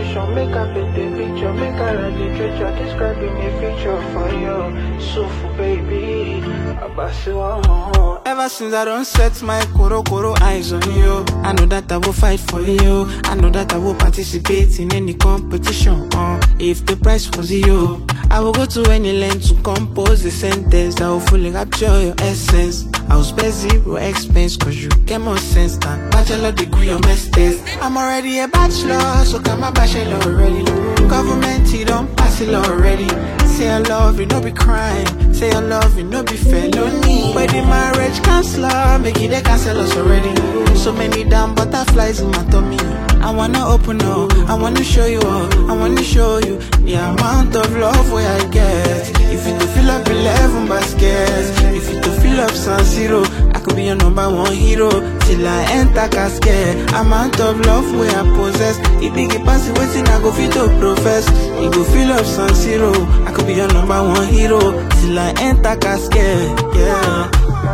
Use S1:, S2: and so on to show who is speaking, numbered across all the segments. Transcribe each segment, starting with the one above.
S1: explanation, make up in the picture, make a write literature, describing a feature for you. So for baby, ever since I don't set my koro eyes on you, I know that I will fight for you. I know that I will participate in any competition. If the price was you, I will go to any length to compose a sentence that will fully capture your essence. I will spare zero expense cause you get more sense than bachelor degree or masters. I'm already a bachelor, so come a bachelor already. Government, he don't pass it already. Say I love you, no be crime. Say I love you, no be felony. But the marriage counselor, make it they cancel us already. So many damn butterflies in my tummy. I wanna open up, I wanna show you all, I wanna show you the amount of love where I get. If you to fill up 11 baskets, if you to fill up San Siro, I could be your #1 hero till I enter casket. Amount of love where I possess, it big it pass it waiting, I go fit to profess. You go fill up San Siro, I could be your #1 hero till I enter casket, yeah.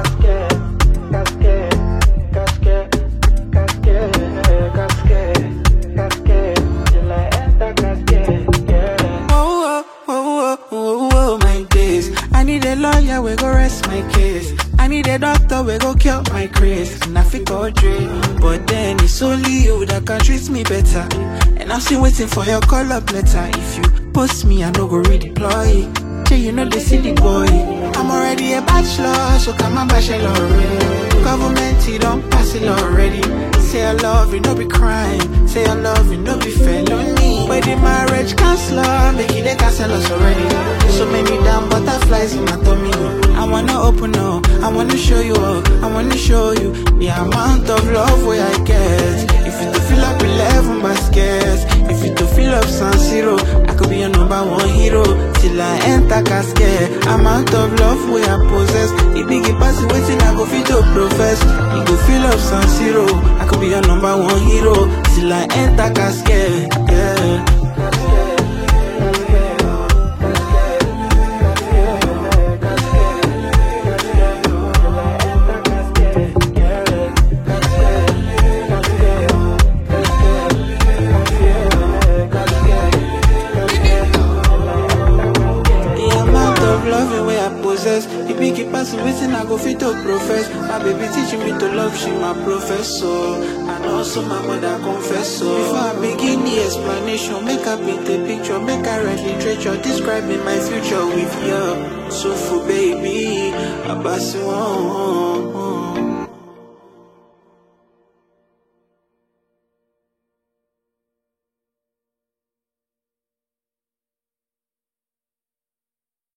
S1: Lawyer, we go rest my case. I need a doctor, we go cure my craze. And I fit all dream, but then it's only you that can treat me better. And I'm still waiting for your call-up letter. If you post me, I no go redeploy. Say you know the city boy. I'm already a bachelor, so come a bachelor already. Government, he don't pass it already. Say I love you, no be crime. Say I love you, no be felony. But the marriage counselor, make it they cancel us already. So many damn butterflies in my tummy. I wanna open up, I wanna show you all, I wanna show you the amount of love where I get. If you to fill up 11 baskets, if you to fill up San Siro, I could be your #1 hero till I enter casket. Amount of love where I possess, it big it pass it waiting, I go fit to profess. You go fill up San Siro, I could be your #1 hero till I enter casket, yeah. The big person waiting, I go fit to profess. My baby teaching me to love, she my professor. And also my mother confess so. Before I begin the explanation, make up in the picture, make I write literature, describing my future with you. So for baby, I pass you on.